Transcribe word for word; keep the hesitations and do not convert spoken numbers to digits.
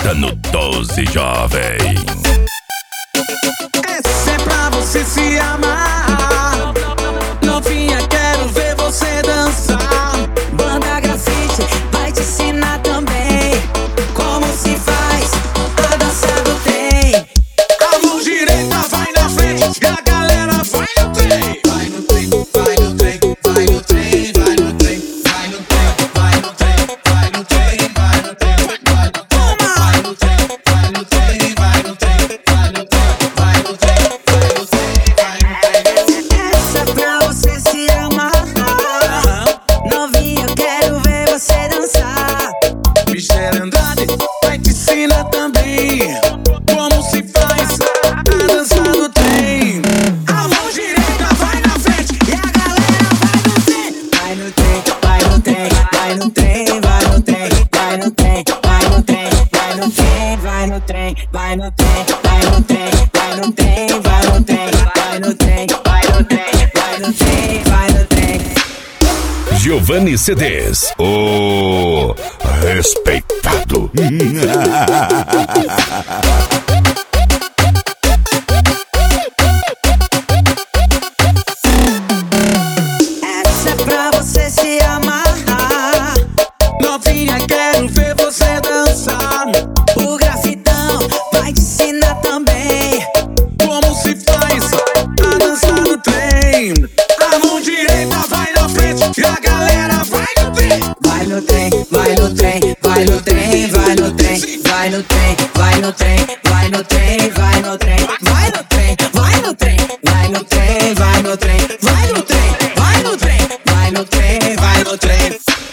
Toca no doze, jovem. Essa é pra você se amar. Novinha, quero ver você dançar. Banda Grafite vai te ensinar também como se faz a dança do trem. A mão direita vai na frente e a galera vai no trem. Vai no trem, vai no trem, vai no trem, vai no trem, vai no trem, vai no trem, vai no trem, vai no trem, vai no trem, vai no trem, vai no trem, vai no trem, vai no trem, vai no trem, vai no trem, vai no trem. Essa é pra você se amar. Novinha, eu quero ver você dançar. Mister Andrade vai te ensinar também como se faz a dança do trem. A mão direita vai na frente E a galera vai no trem. Vai no trem, vai no trem, vai no trem, vai no trem, vai no trem, vai no trem, vai no trem, vai no trem, vai no trem, vai no trem, vai no trem, vai no trem, vai no trem, vai no trem, vai no trem. Giovanni C Ds, o respeitado. Essa é pra você se amar. Novinha, quero ver você dançar. O Grafitão vai te ensinar também Como se faz a dança do trem. A mão direita vai na frente e a galera vai no trem. Vai no trem, vai no trem, vai no trem, vai no trem, vai no trem, vai no trem, vai no trem, vai no trem, vai no trem, vai no trem, vai no trem, vai no trem, vai no trem, vai no trem, vai no trem, vai no trem.